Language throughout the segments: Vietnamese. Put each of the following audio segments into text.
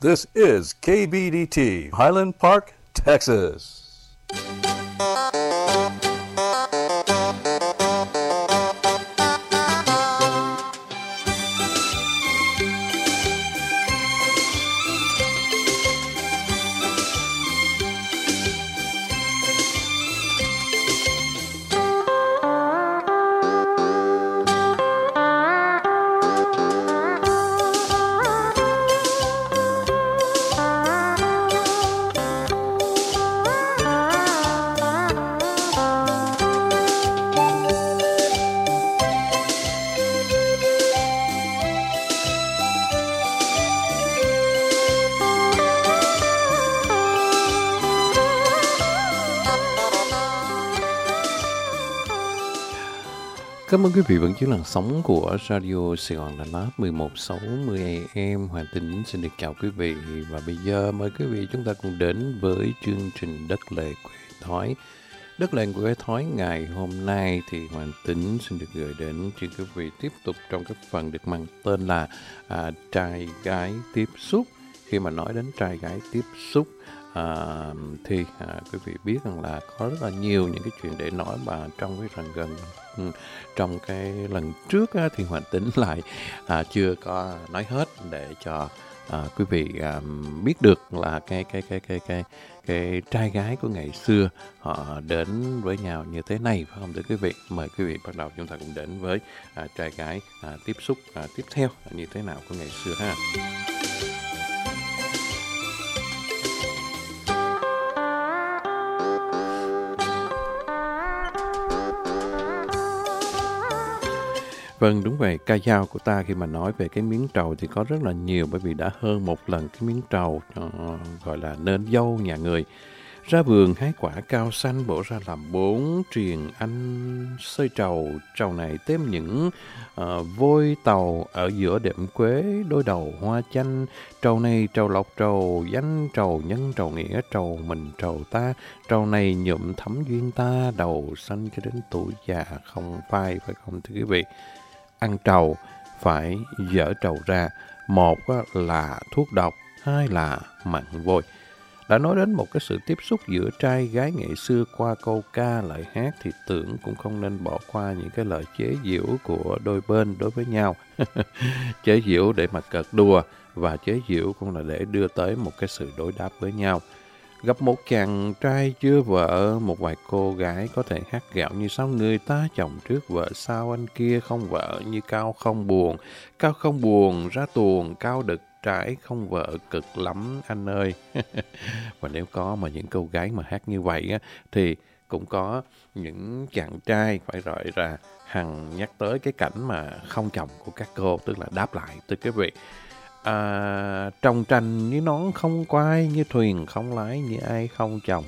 This is KBDT, Highland Park, Texas. Cảm ơn quý vị vẫn giữ làn sóng của Radio Sài Gòn Đà Lạt 1160 AM. Hoàng Tính xin được chào quý vị. Và bây giờ mời quý vị chúng ta cùng đến với chương trình Đất Lệ Quê Thói. Đất Lệ Quê Thói ngày hôm nay thì Hoàng Tính xin được gửi đến cho quý vị tiếp tục trong cái phần được mang tên là trai gái tiếp xúc. Khi mà nói đến trai gái tiếp xúc thì quý vị biết rằng là có rất là nhiều những cái chuyện để nói mà trong cái phần gần trong cái lần trước thì Hoàng Tính lại chưa có nói hết để cho quý vị biết được là cái trai gái của ngày xưa họ đến với nhau như thế này, phải không thưa quý vị? Mời quý vị bắt đầu chúng ta cùng đến với trai gái tiếp xúc tiếp theo như thế nào của ngày xưa ha. Vâng, đúng vậy. Ca dao của ta khi mà nói về cái miếng trầu thì có rất là nhiều, bởi vì đã hơn một lần cái miếng trầu gọi là nến dâu nhà người. Ra vườn hái quả cao xanh, bổ ra làm 4 triền anh xơi trầu. Trầu này thêm những vôi tàu ở giữa đệm quế, đôi đầu hoa chanh. Trầu này trầu lộc, trầu danh, trầu nhân, trầu nghĩa, trầu mình, trầu ta. Trầu này nhuộm thắm duyên ta, đầu xanh cho đến tuổi già không phai, phải không thưa quý vị? Ăn trầu phải dỡ trầu ra, một là thuốc độc, hai là mặn vôi. Đã nói đến một cái sự tiếp xúc giữa trai gái ngày xưa qua câu ca lời hát thì tưởng cũng không nên bỏ qua những cái lời chế giễu của đôi bên đối với nhau. Chế giễu để mà cợt đùa và chế giễu cũng là để đưa tới một cái sự đối đáp với nhau. Gặp một chàng trai chưa vợ, một vài cô gái có thể hát gạo như sao người ta chồng trước vợ sau anh kia không vợ, như cao không buồn ra tuồng, cao đực trái không vợ cực lắm anh ơi. Và nếu có mà những cô gái mà hát như vậy á, thì cũng có những chàng trai phải gọi ra hằng nhắc tới cái cảnh mà không chồng của các cô, tức là đáp lại từ quý vị. Trồng trành như nón không quay, như thuyền không lái, như ai không chồng.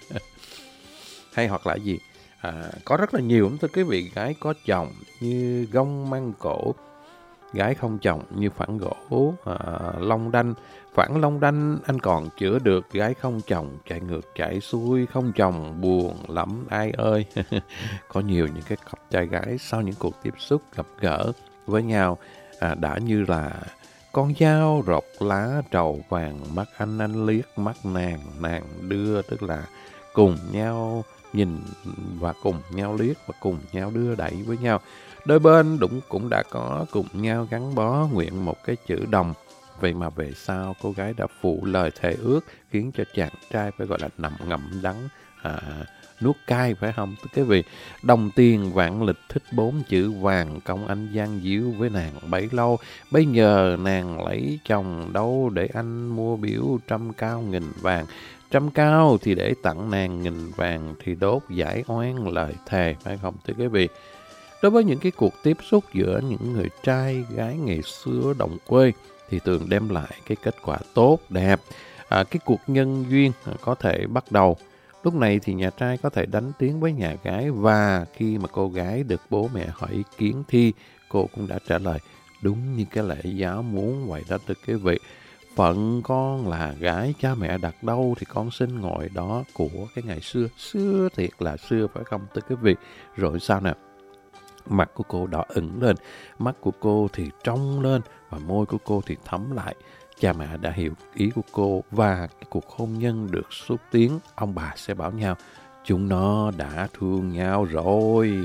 Hay hoặc là gì? Có rất là nhiều thưa quý vị, gái có chồng như gông măng cổ, gái không chồng như phản gỗ long đanh. Phản long đanh anh còn chữa được, gái không chồng chạy ngược chạy xuôi, không chồng buồn lắm ai ơi. Có nhiều những cái cặp trai gái sau những cuộc tiếp xúc gặp gỡ với nhau đã như là con dao rọc lá trầu vàng, mắt anh liếc mắt nàng, nàng đưa, tức là cùng nhau nhìn và cùng nhau liếc và cùng nhau đưa đẩy với nhau. Đôi bên cũng đã có cùng nhau gắn bó nguyện một cái chữ đồng. Vậy mà về sau cô gái đã phụ lời thề ước, khiến cho chàng trai phải gọi là nằm ngậm đắng nuốt cay, phải không? Quý vị, đồng tiền vạn lịch thích 4 chữ vàng, công anh gian díu với nàng bấy lâu. Bây giờ nàng lấy chồng đâu để anh mua biếu 100 cao nghìn vàng. 100 cao thì để tặng nàng, nghìn vàng thì đốt giải oan lời thề, phải không thưa quý vị? Đối với những cái cuộc tiếp xúc giữa những người trai gái ngày xưa đồng quê thì thường đem lại cái kết quả tốt, đẹp. Cái cuộc nhân duyên có thể bắt đầu. Lúc này thì nhà trai có thể đánh tiếng với nhà gái, và khi mà cô gái được bố mẹ hỏi ý kiến thì cô cũng đã trả lời đúng như cái lễ giáo muốn vậy đó thưa quý vị. Phận con là gái, cha mẹ đặt đâu thì con xin ngồi đó, của cái ngày xưa. Xưa thiệt là xưa, phải không thưa quý vị? Rồi sao nè? Mặt của cô đỏ ửng lên, mắt của cô thì trong lên và môi của cô thì thấm lại. cha mẹ đã hiểu ý của cô và cái cuộc hôn nhân được xúc tiến, ông bà sẽ bảo nhau chúng nó đã thương nhau rồi.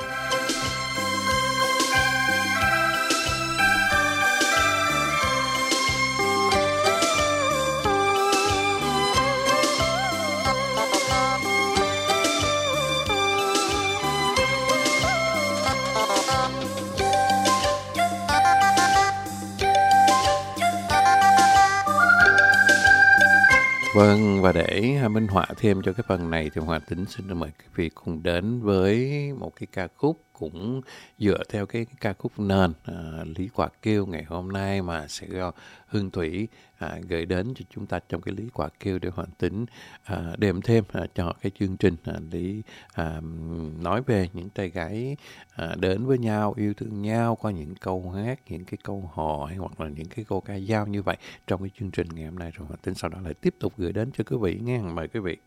Vâng, và để minh họa thêm cho cái phần này thì Hòa Tính xin mời quý vị cùng đến với một cái ca khúc cũng dựa theo cái ca khúc nền Lý Quà Kêu ngày hôm nay mà sẽ do Hương Thủy gửi đến cho chúng ta trong cái Lý Quà Kêu để Hòa Tính đem thêm cho cái chương trình Lý nói về những trai gái đến với nhau, yêu thương nhau qua những câu hát, những cái câu hò hay hoặc là những cái câu ca dao như vậy trong cái chương trình ngày hôm nay, rồi Hòa Tính sau đó lại tiếp tục gửi đến cho quý vị nghe. Mời quý vị.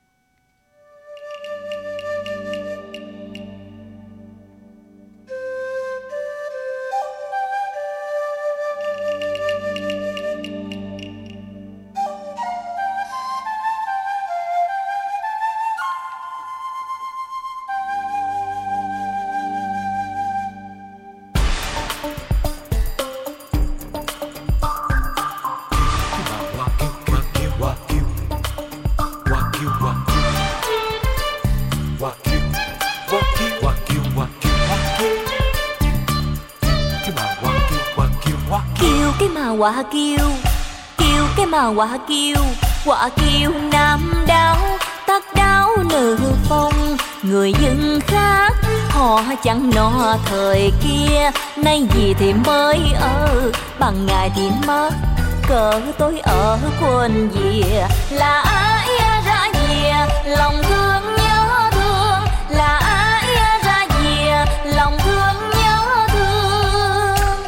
Quả kiêu, kiêu cái mà quả kiêu nam đáo, tắc đáo nữ phong. Người dân khác họ chẳng nó thời kia, nay gì thì mới ở, bằng ngày thì mất, cỡ tôi ở quên dìa. Là ai ra dìa, lòng thương nhớ thương, là ai ra dìa, lòng thương nhớ thương.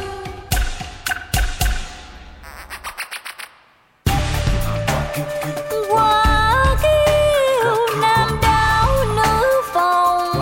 Quả kiêu nam đáo nữ phong,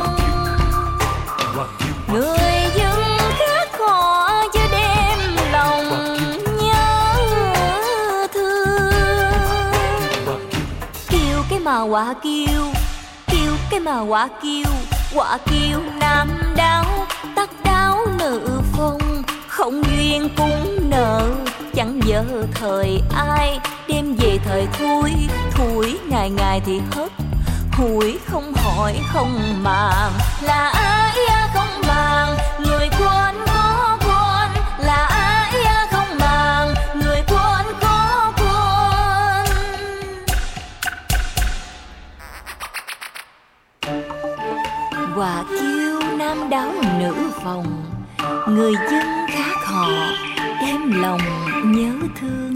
người dân khác họ cho đêm lòng nhớ thương. Kiêu cái mà quả kiêu, kiêu cái mà quả kiêu nam đáo, tắc đáo nữ phong. Không duyên cũng nợ, chẳng vợ thời ai, đêm về thời thui, thui ngày ngày thì hất hủi, không hỏi không màng. Là ai không màng, người quên có quên, là ai không màng, người quên có quên. Quả kiêu nam đáo nữ phòng, người dân khác họ đem lòng nhớ thương.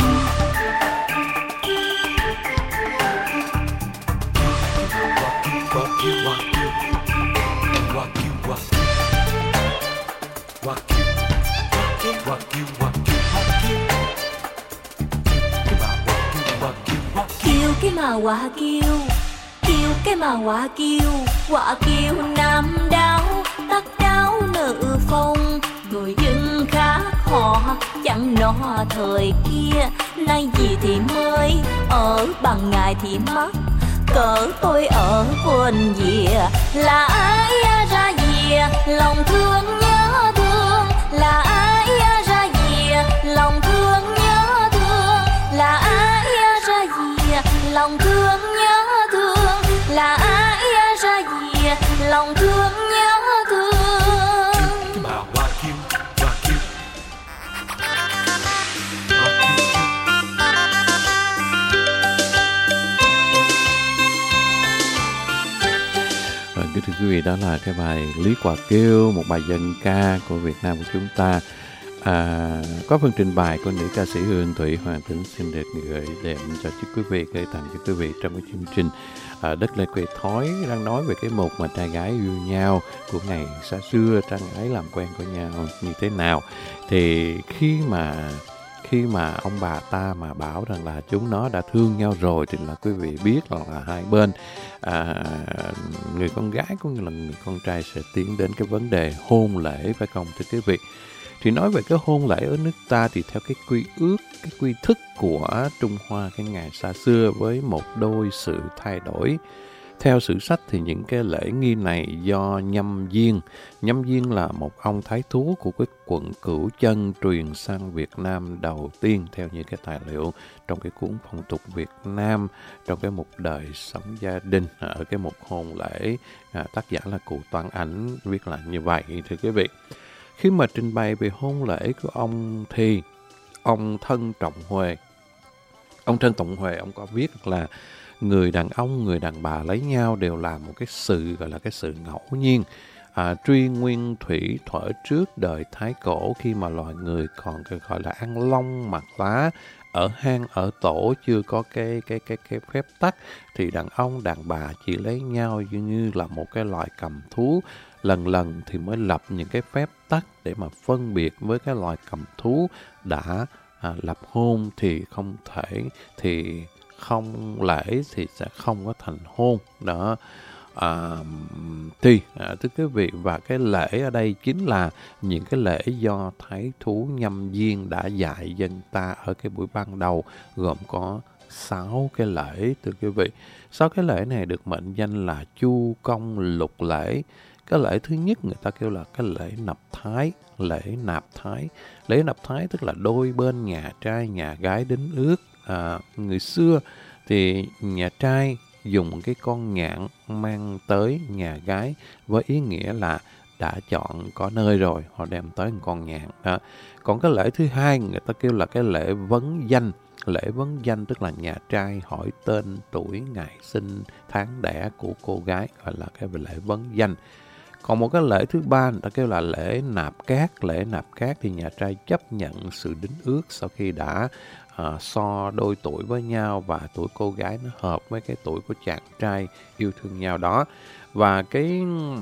Kiêu cái mà quả kiêu, kiêu cái mà quả kiêu nam đáo, tắc đáo nữ phong. Người dân khác họ chẳng nó thời kia, nay gì thì mới ở, bằng ngày thì mất, cỡ tôi ở quên dìa. Là ai ra dìa, lòng thương nhớ thương, là ai ra dìa, lòng thương nhớ thương, là ai ra dìa, lòng thương nhớ thương, là ai ra dìa, lòng thương nhớ thương. Kính thưa quý vị, đó là cái bài Lý Quà Kêu, một bài dân ca của Việt Nam của chúng ta. Có phần trình bày của nữ ca sĩ Hương Thủy. Hoàng Tính xin được gửi đến cho quý vị, gửi tặng cho quý vị trong cái chương trình Đất Lệ Quê Thói, đang nói về cái mục mà trai gái yêu nhau của ngày xa xưa, trai gái làm quen của nhau như thế nào. Thì khi mà ông bà ta mà bảo rằng là chúng nó đã thương nhau rồi thì là quý vị biết là hai bên người con gái cũng như là người con trai sẽ tiến đến cái vấn đề hôn lễ, phải không thưa quý vị? Thì nói về cái hôn lễ ở nước ta thì theo cái quy ước, cái quy thức của Trung Hoa cái ngày xa xưa với một đôi sự thay đổi. Theo sử sách thì những cái lễ nghi này do Nhâm Diên là một ông thái thú của cái quận Cửu Chân truyền sang Việt Nam đầu tiên theo những cái tài liệu trong cái cuốn Phong tục Việt Nam, trong cái mục đời sống gia đình, ở cái mục hôn lễ, tác giả là cụ Toán Ảnh viết là như vậy. Thưa quý vị, khi mà trình bày về hôn lễ của ông thì ông Thân Trọng Huệ, ông có viết là người đàn ông, người đàn bà lấy nhau đều là một cái sự gọi là cái sự ngẫu nhiên, truy nguyên thủy thuở trước đời Thái Cổ, khi mà loài người còn gọi là ăn lông mặc lá, ở hang ở tổ, chưa có cái phép tắc, thì đàn ông đàn bà chỉ lấy nhau như là một cái loài cầm thú. Lần thì mới lập những cái phép tắc để mà phân biệt với cái loài cầm thú đã lập hôn thì không thể, thì không lễ thì sẽ không có thành hôn đó. Thưa quý vị, và cái lễ ở đây chính là những cái lễ do thái thú Nhâm Diên đã dạy dân ta ở cái buổi ban đầu, gồm có 6 cái lễ. Thưa quý vị, 6 cái lễ này được mệnh danh là Chu Công Lục Lễ. Cái lễ thứ nhất người ta kêu là cái lễ nạp thái. Lễ nạp thái tức là đôi bên nhà trai nhà gái đính ước. Người xưa thì nhà trai dùng cái con nhạn mang tới nhà gái với ý nghĩa là đã chọn có nơi rồi, họ đem tới một con nhạn đó. Còn cái lễ thứ hai người ta kêu là cái lễ vấn danh. Lễ vấn danh tức là nhà trai hỏi tên, tuổi, ngày sinh, tháng đẻ của cô gái, gọi là cái lễ vấn danh. Còn một cái lễ thứ ba người ta kêu là lễ nạp cát. Lễ nạp cát thì nhà trai chấp nhận sự đính ước sau khi đã so đôi tuổi với nhau và tuổi cô gái nó hợp với cái tuổi của chàng trai yêu thương nhau đó. Và cái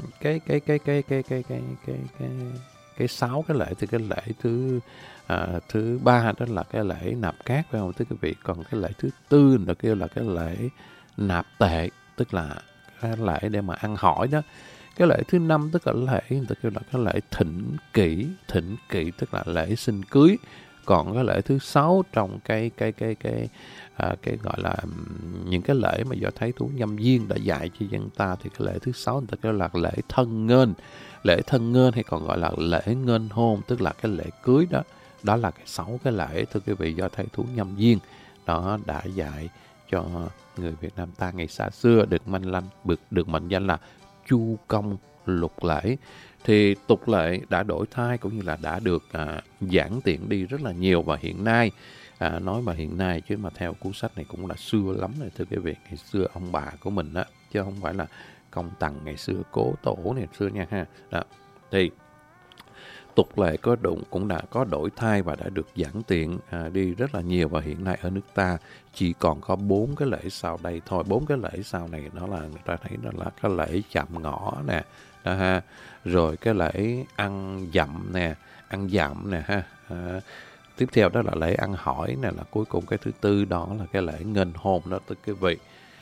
6 cái lễ thì cái lễ thứ ba đó là cái lễ nạp cát, phải không thưa quý vị? Còn cái lễ thứ tư là kêu là cái lễ nạp tệ, tức là cái lễ để mà ăn hỏi đó. Cái lễ thứ 5 tức là lễ người ta kêu là cái lễ thỉnh kỷ tức là lễ xin cưới. Còn cái lễ thứ 6 trong cái gọi là những cái lễ mà do thái thú Nhâm Diên đã dạy cho dân ta, thì cái lễ thứ 6 người ta kêu là lễ thân nghênh. Lễ thân nghênh hay còn gọi là lễ nghênh hôn, tức là cái lễ cưới đó. Đó là cái 6 cái lễ, thưa quý vị, do thái thú Nhâm Diên đó đã dạy cho người Việt Nam ta ngày xa xưa, được mệnh danh là Chu Công Lục Lễ. Thì tục lệ đã đổi thay cũng như là đã được giản tiện đi rất là nhiều. Và hiện nay, nói mà hiện nay chứ mà theo cuốn sách này cũng là xưa lắm rồi thưa quý vị. Ngày xưa ông bà của mình á, chứ không phải là Công Tằng ngày xưa, Cố Tổ ngày xưa nha ha. Đó. Thì tục lệ cũng đã có đổi thay và đã được giản tiện đi rất là nhiều. Và hiện nay ở nước ta chỉ còn có 4 cái lễ sau đây thôi. 4 cái lễ sau này đó là người ta thấy đó là cái lễ chạm ngõ nè, ha, rồi cái lễ ăn dặm nè ha. Tiếp theo đó là lễ ăn hỏi nè, là cuối cùng cái thứ tư đó là cái lễ nghênh hôn đó thưa quý vị.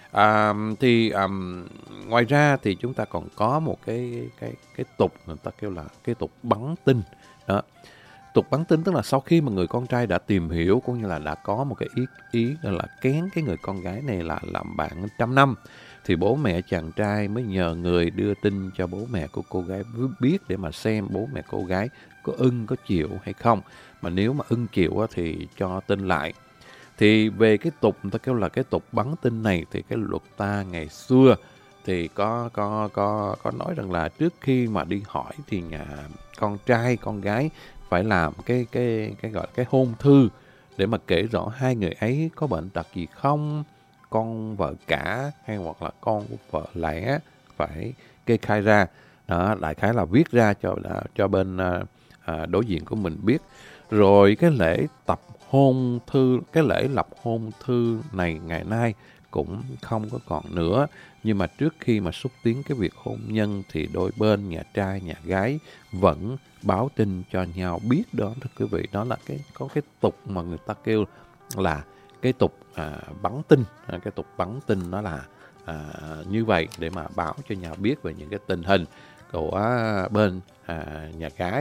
Ngoài ra thì chúng ta còn có một cái tục người ta kêu là cái tục bắn tinh đó. Tục bắn tinh tức là sau khi mà người con trai đã tìm hiểu cũng như là đã có một cái ý là kén cái người con gái này là làm bạn 100 năm, thì bố mẹ chàng trai mới nhờ người đưa tin cho bố mẹ của cô gái biết để mà xem bố mẹ cô gái có ưng có chịu hay không. Mà nếu mà ưng chịu thì cho tin lại. Thì về cái tục người ta kêu là cái tục bắn tinh này thì cái luật ta ngày xưa thì có nói rằng là trước khi mà đi hỏi thì nhà con trai con gái phải làm cái gọi là cái hôn thư để mà kể rõ hai người ấy có bệnh tật gì không, con vợ cả hay hoặc là con vợ lẽ phải kê khai ra. Đó, đại khái là viết ra cho bên đối diện của mình biết. Rồi cái lễ tập hôn thư, cái lễ lập hôn thư này ngày nay cũng không có còn nữa. Nhưng mà trước khi mà xúc tiến cái việc hôn nhân thì đôi bên nhà trai nhà gái vẫn báo tin cho nhau biết đó thưa quý vị. Đó là có cái tục mà người ta kêu là cái tục bắn tinh. Cái tục bắn tinh nó là như vậy để mà báo cho nhau biết về những cái tình hình của bên nhà gái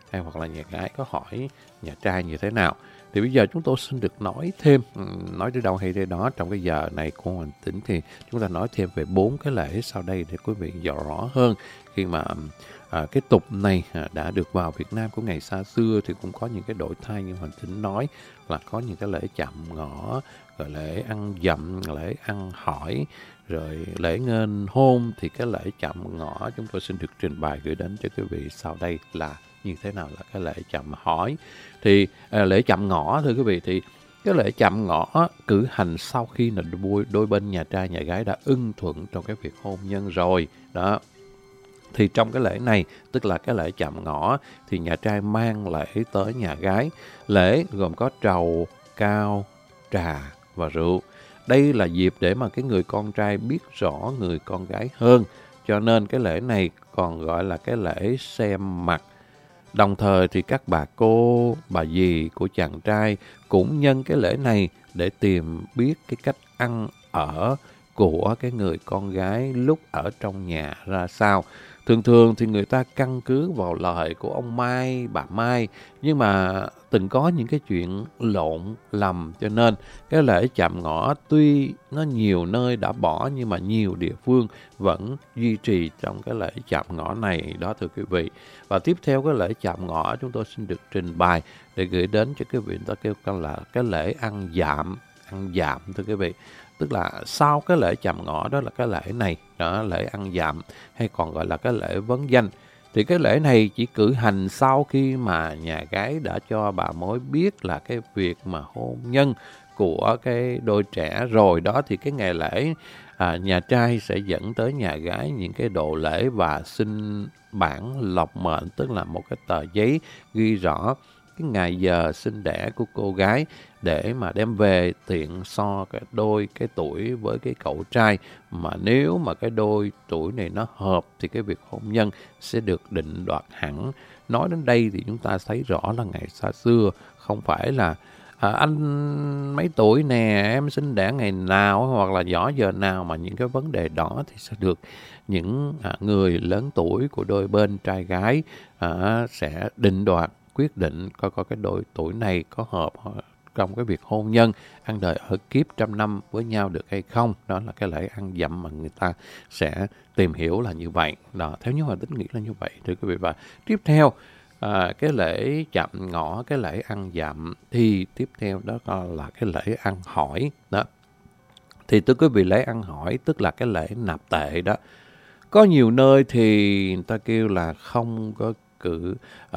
hay hoặc là nhà gái có hỏi nhà trai như thế nào. Thì bây giờ chúng tôi xin được nói thêm, nói tới đâu hay tới đó. Trong cái giờ này của Hoàng Tính thì chúng ta nói thêm về 4 cái lễ sau đây để quý vị hiểu rõ hơn. Khi mà cái tục này đã được vào Việt Nam của ngày xa xưa thì cũng có những cái đổi thay như Hoàng Tính nói, là có những cái lễ chậm ngõ, rồi lễ ăn dặm, lễ ăn hỏi, rồi lễ nghênh hôn. Thì cái lễ chậm ngõ chúng tôi xin được trình bày gửi đến cho quý vị sau đây là như thế nào là cái lễ chậm hỏi. Thì lễ chậm ngõ thưa quý vị, thì cái lễ chậm ngõ cử hành sau khi là đôi bên nhà trai nhà gái đã ưng thuận trong cái việc hôn nhân rồi đó. Thì trong cái lễ này, tức là cái lễ chậm ngõ, thì nhà trai mang lễ tới nhà gái. Lễ gồm có trầu, cao, trà và rượu. Đây là dịp để mà cái người con trai biết rõ người con gái hơn. Cho nên cái lễ này còn gọi là cái lễ xem mặt. Đồng thời thì các bà cô, bà dì của chàng trai cũng nhân cái lễ này để tìm biết cái cách ăn ở của cái người con gái lúc ở trong nhà ra sao. Thường thường thì người ta căn cứ vào lời của ông Mai, bà Mai, nhưng mà từng có những cái chuyện lộn lầm, cho nên cái lễ chạm ngõ tuy nó nhiều nơi đã bỏ nhưng mà nhiều địa phương vẫn duy trì trong cái lễ chạm ngõ này đó thưa quý vị. Và tiếp theo cái lễ chạm ngõ chúng tôi xin được trình bày để gửi đến cho quý vị, người ta kêu là cái lễ ăn dạm thưa quý vị. Tức là sau cái lễ chạm ngõ đó là cái lễ này, đó lễ ăn dạm hay còn gọi là cái lễ vấn danh. Thì cái lễ này chỉ cử hành sau khi mà nhà gái đã cho bà mối biết là cái việc mà hôn nhân của cái đôi trẻ rồi đó. Thì cái ngày lễ nhà trai sẽ dẫn tới nhà gái những cái đồ lễ và xin bản lộc mệnh, tức là một cái tờ giấy ghi rõ cái ngày giờ sinh đẻ của cô gái để mà đem về tiện so cái tuổi với cái cậu trai. Mà nếu mà cái đôi tuổi này nó hợp thì cái việc hôn nhân sẽ được định đoạt hẳn. Nói đến đây thì chúng ta thấy rõ là ngày xa xưa không phải là anh mấy tuổi nè, em sinh đẻ ngày nào hoặc là giỏ giờ nào, mà những cái vấn đề đó thì sẽ được những người lớn tuổi của đôi bên trai gái sẽ định đoạt, quyết định coi cái đôi tuổi này có hợp trong cái việc hôn nhân, ăn đời ở kiếp trăm năm với nhau được hay không. Đó là cái lễ ăn dặm mà người ta sẽ tìm hiểu là như vậy. Đó, theo như Hoàng Tính nghĩ là như vậy thưa quý vị. Và tiếp theo cái lễ chậm ngõ, cái lễ ăn dặm, thì tiếp theo đó là cái lễ ăn hỏi đó. Thì thưa quý vị, lễ ăn hỏi tức là cái lễ nạp tệ đó. Có nhiều nơi thì người ta kêu là không có cử,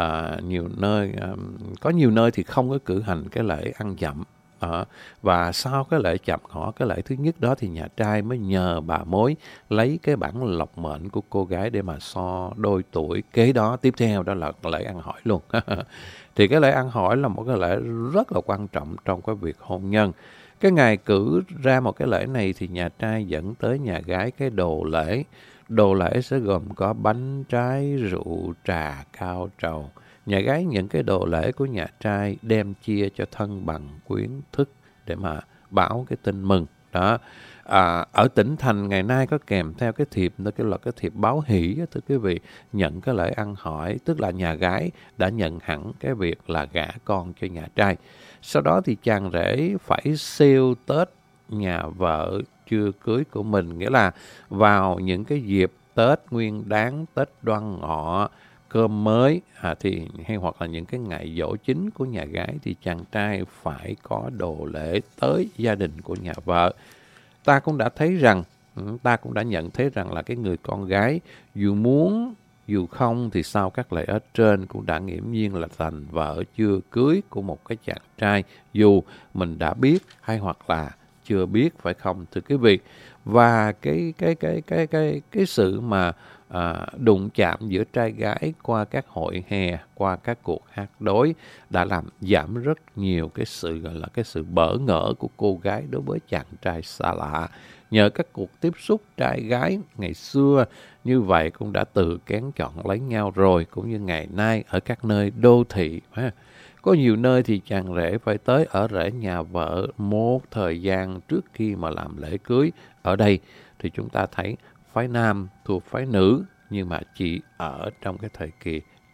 có nhiều nơi thì không có cử hành cái lễ ăn dặm. Và sau cái lễ chậm ngõ, cái lễ thứ nhất đó, thì nhà trai mới nhờ bà mối lấy cái bản lộc mệnh của cô gái để mà so đôi tuổi. Kế đó tiếp theo đó là lễ ăn hỏi luôn. Thì cái lễ ăn hỏi là một cái lễ rất là quan trọng trong cái việc hôn nhân. Cái ngày cử ra một cái lễ này thì nhà trai dẫn tới nhà gái cái đồ lễ. Đồ lễ sẽ gồm có bánh, trái, rượu, trà, cao, trầu. Nhà gái nhận cái đồ lễ của nhà trai đem chia cho thân bằng quyến thức để mà báo cái tin mừng. Đó. Ở tỉnh thành ngày nay có kèm theo cái thiệp, đó là cái thiệp báo hỷ đó, thưa quý vị, nhận cái lễ ăn hỏi, tức là nhà gái đã nhận hẳn cái việc là gả con cho nhà trai. Sau đó thì chàng rể phải siêu Tết nhà vợ chưa cưới của mình, nghĩa là vào những cái dịp Tết Nguyên Đán, Tết Đoan Ngọ, cơm mới thì hay hoặc là những cái ngày giỗ chính của nhà gái thì chàng trai phải có đồ lễ tới gia đình của nhà vợ. Ta cũng đã nhận thấy rằng là cái người con gái dù muốn dù không thì sau các lễ ở trên cũng đã nghiễm nhiên là thành vợ chưa cưới của một cái chàng trai, dù mình đã biết hay hoặc là chưa biết, phải không thưa quý vị? Và cái sự mà đụng chạm giữa trai gái qua các hội hè, qua các cuộc hát đối đã làm giảm rất nhiều cái sự gọi là cái sự bỡ ngỡ của cô gái đối với chàng trai xa lạ. Nhờ các cuộc tiếp xúc trai gái ngày xưa như vậy cũng đã tự kén chọn lấy nhau rồi, cũng như ngày nay ở các nơi đô thị. Có nhiều nơi thì chàng rể phải tới ở rể nhà vợ một thời gian trước khi mà làm lễ cưới. Ở đây thì chúng ta thấy phái nam thuộc phái nữ, nhưng mà chỉ ở trong cái thời kỳ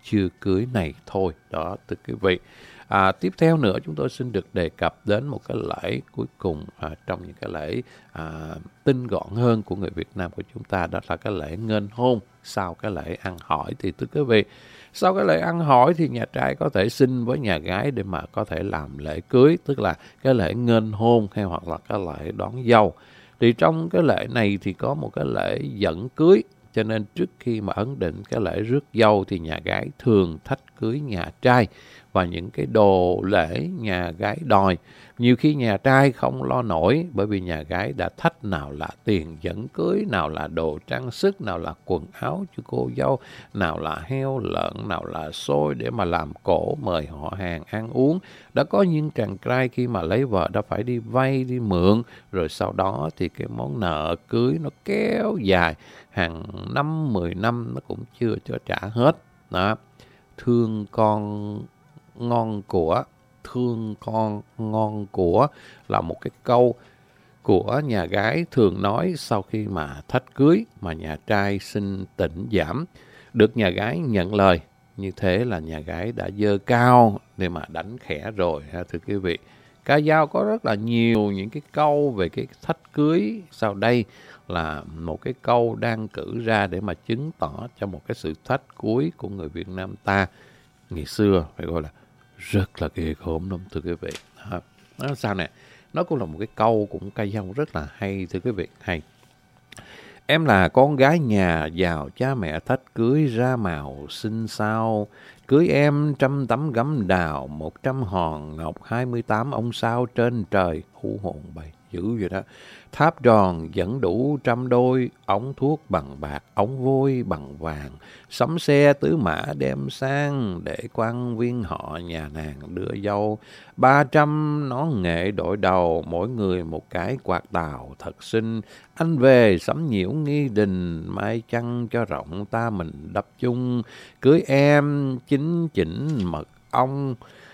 chưa cưới này thôi. Đó, thưa quý vị. Tiếp theo nữa chúng tôi xin được đề cập đến một cái lễ cuối cùng trong những cái lễ tinh gọn hơn của người Việt Nam của chúng ta, đó là cái lễ nghênh hôn sau cái lễ ăn hỏi. Thì thưa quý vị, sau cái lễ ăn hỏi thì nhà trai có thể xin với nhà gái để mà có thể làm lễ cưới, tức là cái lễ nghênh hôn hay hoặc là cái lễ đón dâu. Thì trong cái lễ này thì có một cái lễ dẫn cưới, cho nên trước khi mà ấn định cái lễ rước dâu thì nhà gái thường thách cưới nhà trai và những cái đồ lễ nhà gái đòi. Nhiều khi nhà trai không lo nổi bởi vì nhà gái đã thách, nào là tiền dẫn cưới, nào là đồ trang sức, nào là quần áo cho cô dâu, nào là heo lợn, nào là xôi để mà làm cổ mời họ hàng ăn uống. Đã có những chàng trai khi mà lấy vợ đã phải đi vay, đi mượn, rồi sau đó thì cái món nợ cưới nó kéo dài hàng 5-10 năm nó cũng chưa cho trả hết. Đó. Thương con ngon của là một cái câu của nhà gái thường nói sau khi mà thách cưới mà nhà trai xin tịnh giảm. Được nhà gái nhận lời, như thế là nhà gái đã giơ cao để mà đánh khẽ rồi ha thưa quý vị. Ca dao có rất là nhiều những cái câu về cái thách cưới, sau đây là một cái câu đang cử ra để mà chứng tỏ cho một cái sự thách cưới của người Việt Nam ta ngày xưa phải gọi là rất là ghê gớm lắm thưa quý vị. Nó sao nè, nó cũng là một cái câu cũng ca dao rất là hay thưa quý vị. Hay: em là con gái nhà giàu, cha mẹ thách cưới ra màu xinh sao. Cưới em 100 tấm gấm đào, 100 hòn ngọc, 28 ông sao trên trời. Hú hồn bày dữ vậy đó. Tháp tròn dẫn đủ 100 đôi, ống thuốc bằng bạc, ống vôi bằng vàng. Sắm xe tứ mã đem sang, để quan viên họ nhà nàng đưa dâu. 300 nón nghệ đội đầu, mỗi người một cái quạt tàu thật xinh. Anh về sắm nhiễu nghi đình, mai chăng cho rộng ta mình đắp chung. Cưới em chính chỉnh mật ong,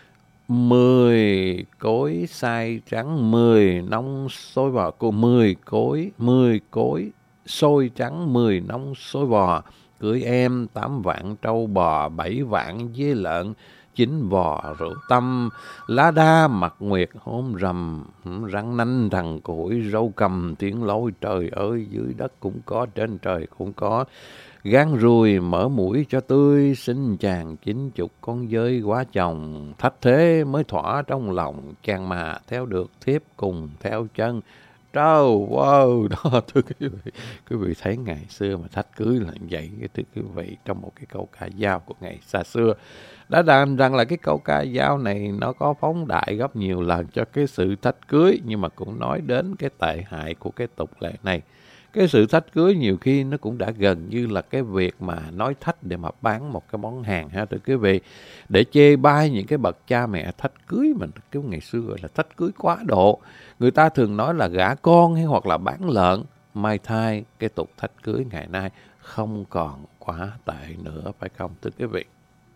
10 cối xay trắng, 10 nông xôi bò, 10 cối xôi trắng, 10 nông xôi bò. Cưới em 8 vạn trâu bò, 7 vạn dê lợn, 9 vò rượu tâm. Lá đa mặt nguyệt hôm rằm, răng nanh thằng củi, râu cầm tiếng lối. Trời ơi, dưới đất cũng có, trên trời cũng có. Gan ruồi mở mũi cho tươi, xin chàng 90 con dơi quá chồng. Thách thế mới thỏa trong lòng, chàng mà theo được thiếp cùng theo chân. Trời, wow, đó thưa quý vị thấy ngày xưa mà thách cưới là vậy thưa quý vị, trong một cái câu ca dao của ngày xa xưa. Đã đành rằng là cái câu ca dao này nó có phóng đại gấp nhiều lần cho cái sự thách cưới, nhưng mà cũng nói đến cái tệ hại của cái tục lệ này. Cái sự thách cưới nhiều khi nó cũng đã gần như là cái việc mà nói thách để mà bán một cái món hàng ha thưa quý vị, để chê bai những cái bậc cha mẹ thách cưới mình. Cái ngày xưa gọi là thách cưới quá độ. Người ta thường nói là gả con hay hoặc là bán lợn. Mai thai cái tục thách cưới ngày nay không còn quá tệ nữa, phải không thưa quý vị?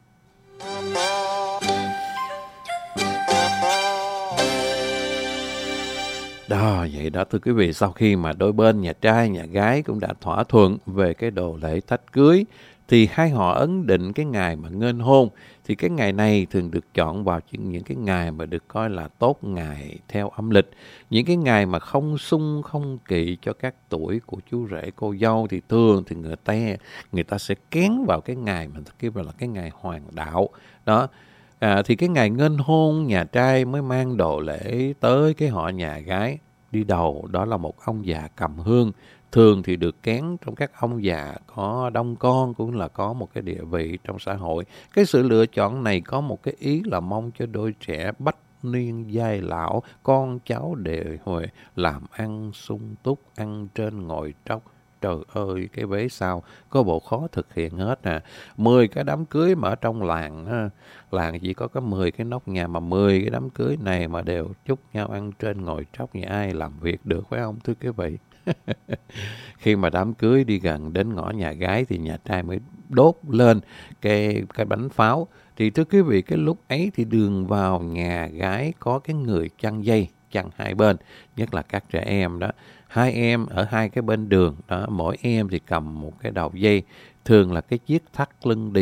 Đó, vậy đó thưa quý vị, sau khi mà đôi bên nhà trai, nhà gái cũng đã thỏa thuận về cái đồ lễ thách cưới, thì hai họ ấn định cái ngày mà nghênh hôn. Thì cái ngày này thường được chọn vào những cái ngày mà được coi là tốt ngày theo âm lịch. Những cái ngày mà không xung không kỵ cho các tuổi của chú rể cô dâu thì thường thì người ta sẽ kén vào cái ngày mà kêu là cái ngày hoàng đạo. Đó. Thì cái ngày nghênh hôn, nhà trai mới mang đồ lễ tới cái họ nhà gái. Đi đầu đó là một ông già cầm hương. Thường thì được kén trong các ông già có đông con, cũng là có một cái địa vị trong xã hội. Cái sự lựa chọn này có một cái ý là mong cho đôi trẻ bách niên giai lão, con cháu đều huệ, làm ăn sung túc, ăn trên ngồi tróc. Trời ơi, cái vế sau có bộ khó thực hiện hết nè. 10 cái đám cưới mà ở trong làng chỉ có 10 cái nóc nhà, mà 10 cái đám cưới này mà đều chúc nhau ăn trên ngồi tróc, như ai làm việc được, phải không thưa quý vị? Khi mà đám cưới đi gần đến ngõ nhà gái thì nhà trai mới đốt lên cái bánh pháo. Thì thưa quý vị, cái lúc ấy thì đường vào nhà gái có cái người chăn dây, chăn hai bên, nhất là các trẻ em đó. Hai em ở hai cái bên đường đó, mỗi em thì cầm một cái đầu dây, thường là cái chiếc thắt lưng đều,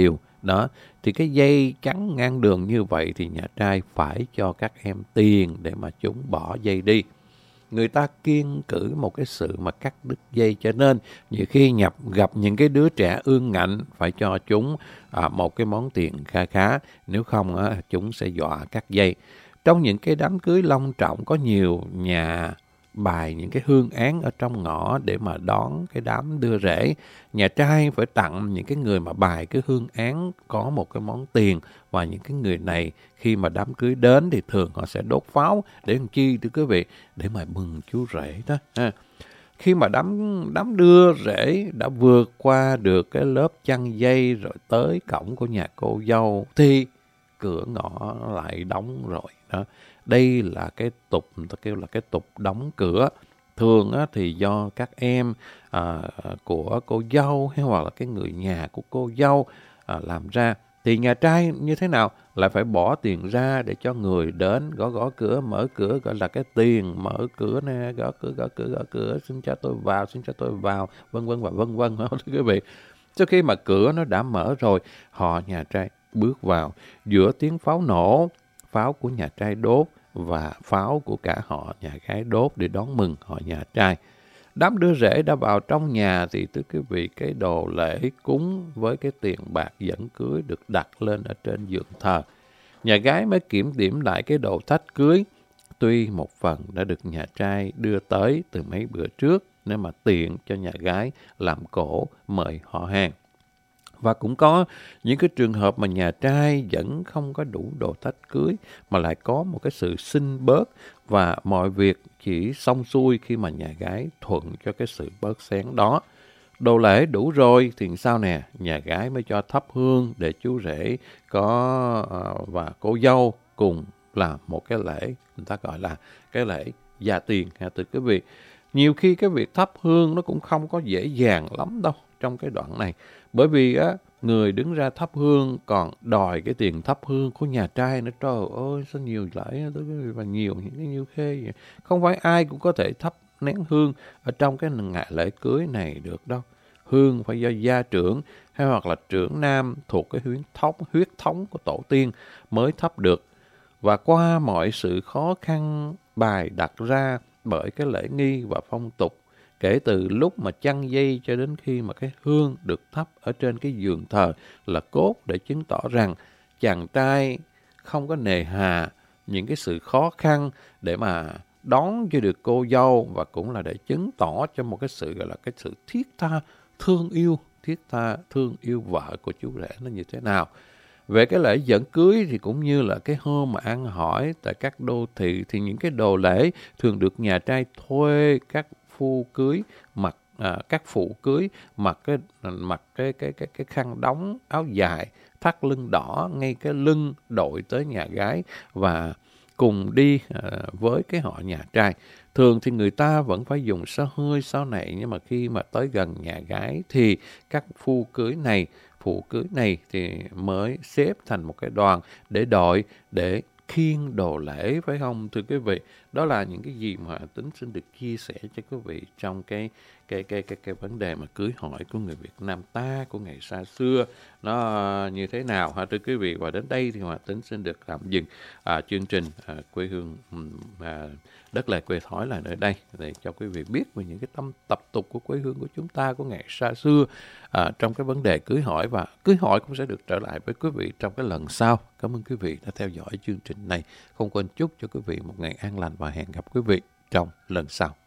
Đó, thì cái dây chắn ngang đường như vậy thì nhà trai phải cho các em tiền để mà chúng bỏ dây đi. Người ta kiêng cữ một cái sự mà cắt đứt dây, cho nên nhiều khi gặp những cái đứa trẻ ương ngạnh phải cho chúng một cái món tiền kha khá, nếu không chúng sẽ dọa cắt dây. Trong những cái đám cưới long trọng có nhiều nhà bày những cái hương án ở trong ngõ để mà đón cái đám đưa rể. Nhà trai phải tặng những cái người mà bày cái hương án có một cái món tiền, và những cái người này khi mà đám cưới đến thì thường họ sẽ đốt pháo để làm chi thưa quý vị? Để mà mừng chú rể đó ha. Khi mà đám đưa rể đã vượt qua được cái lớp chăn dây rồi tới cổng của nhà cô dâu thì cửa ngõ lại đóng rồi đó. Đây là cái tục, người ta kêu là cái tục đóng cửa. Thường thì do các em của cô dâu hay hoặc là cái người nhà của cô dâu làm ra. Thì nhà trai như thế nào? Lại phải bỏ tiền ra để cho người đến gõ cửa, mở cửa, gọi là cái tiền mở cửa nè, gõ cửa, xin cho tôi vào, vân vân và vân vân. Thưa quý vị, sau khi mà cửa nó đã mở rồi, nhà trai bước vào giữa tiếng pháo nổ, pháo của nhà trai đốt và pháo của cả họ nhà gái đốt để đón mừng họ nhà trai. Đám đưa rể đã vào trong nhà thì thưa quý vị, cái đồ lễ cúng với cái tiền bạc dẫn cưới được đặt lên ở trên giường thờ. Nhà gái mới kiểm điểm lại cái đồ thách cưới, tuy một phần đã được nhà trai đưa tới từ mấy bữa trước, nên mà tiện cho nhà gái làm cổ mời họ hàng. Và cũng có những cái trường hợp mà nhà trai vẫn không có đủ đồ thách cưới mà lại có một cái sự xin bớt, và mọi việc chỉ xong xuôi khi mà nhà gái thuận cho cái sự bớt xén đó. Đồ lễ đủ rồi thì sao nè? Nhà gái mới cho thắp hương để chú rể và cô dâu cùng làm một cái lễ, người ta gọi là cái lễ gia tiền ha thưa quý vị. Nhiều khi cái việc thắp hương nó cũng không có dễ dàng lắm đâu trong cái đoạn này. Bởi vì người đứng ra thắp hương còn đòi cái tiền thắp hương của nhà trai nữa. Trời ơi, sao nhiều lễ và nhiều những cái nhiêu khê vậy. Không phải ai cũng có thể thắp nén hương ở trong cái ngày lễ cưới này được đâu. Hương phải do gia trưởng hay hoặc là trưởng nam thuộc cái huyết thống của tổ tiên mới thắp được. Và qua mọi sự khó khăn bài đặt ra bởi cái lễ nghi và phong tục, kể từ lúc mà chăn dây cho đến khi mà cái hương được thắp ở trên cái giường thờ là cốt để chứng tỏ rằng chàng trai không có nề hà những cái sự khó khăn để mà đón cho được cô dâu, và cũng là để chứng tỏ cho một cái sự gọi là cái sự thiết tha thương yêu vợ của chú rể nó như thế nào. Về cái lễ dẫn cưới thì cũng như là cái hôm mà ăn hỏi tại các đô thị thì những cái đồ lễ thường được nhà trai thuê các phu cưới mặc các phụ cưới mặc cái khăn đóng áo dài thắt lưng đỏ ngay cái lưng đội tới nhà gái và cùng đi với cái họ nhà trai. Thường thì người ta vẫn phải dùng xá hơi xá nậy, nhưng mà khi mà tới gần nhà gái thì các phụ cưới này thì mới xếp thành một cái đoàn để đội để khiêng đồ lễ, phải không thưa quý vị? Đó là những cái gì mà Tính xin được chia sẻ cho quý vị trong cái vấn đề mà cưới hỏi của người Việt Nam ta của ngày xa xưa nó như thế nào hả thưa quý vị? Và đến đây thì Hòa Tính xin được tạm dừng chương trình quê hương đất lề quê thói là nơi đây để cho quý vị biết về những cái tập tục của quê hương của chúng ta của ngày xa xưa trong cái vấn đề cưới hỏi, và cưới hỏi cũng sẽ được trở lại với quý vị trong cái lần sau. Cảm ơn quý vị đã theo dõi chương trình này. Không quên chúc cho quý vị một ngày an lành và hẹn gặp quý vị trong lần sau.